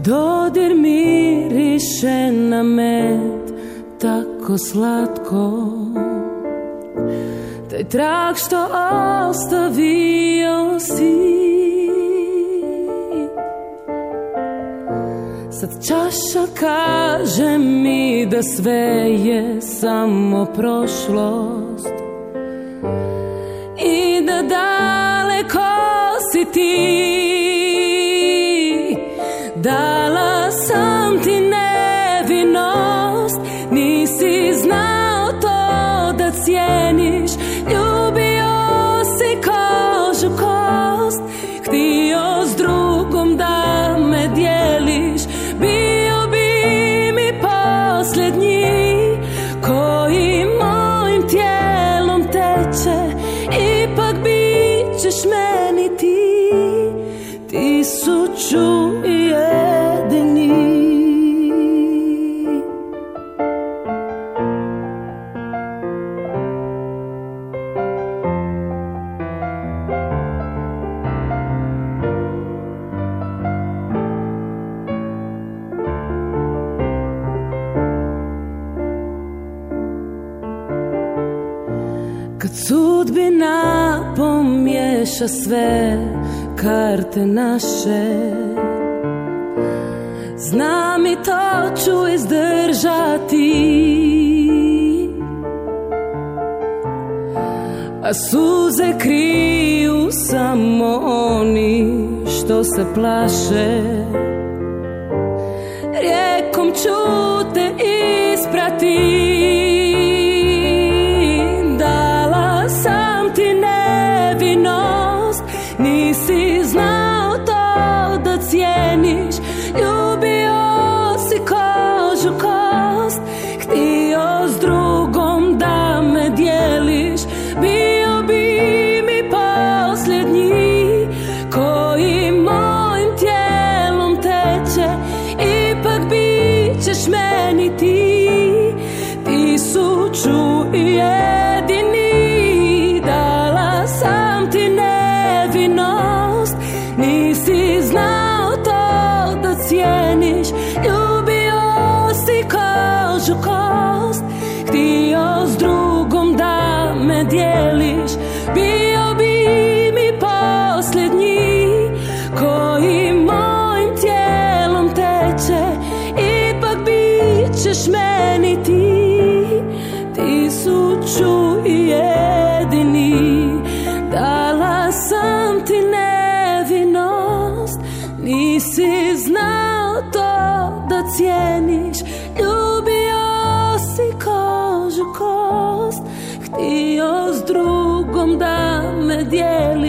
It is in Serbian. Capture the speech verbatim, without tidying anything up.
dodir miriše na med tako slatko. Taj trag što ostavio si, sad čaša kaže mi da sve je samo prošlost i da daleko si ti. Dala sam ti nevinost, nisi znao to da cijeniš. Ljubio si kožu kost, htio s drugom da me dijeliš. Bio bi mi posljednji koji mojim tijelom teče. Ipak bit ćeš meni ti, tisuću i jedini. Kad sudbina pomiješa sve karte naše, znam i to ću izdržati, a suze kriju samo oni što se plaše. Rijekom ću te isprati. Dala sam ti nevinost, nisi znao to da cijeniš. Ljubio si kožu kost, htio s drugom da me dijeliš. Bio bi mi posljednji koji mojim tijelom teče. Ipak bit ćeš meni ti, tisuću i jedini. Dala sam ti nevinost, nisi znao to da cijeniš. Ljubio si kožu kost, htio s drugom da me dijeliš. Bio bi mi posljednji koji mojim tijelom teče. Ipak bit ćeš meni ti, tisuću i jedini. Dala sam ti nevinost, nisi znao to da cijeniš. Ljubio si kožu kost, htio s drugom da me dijeli.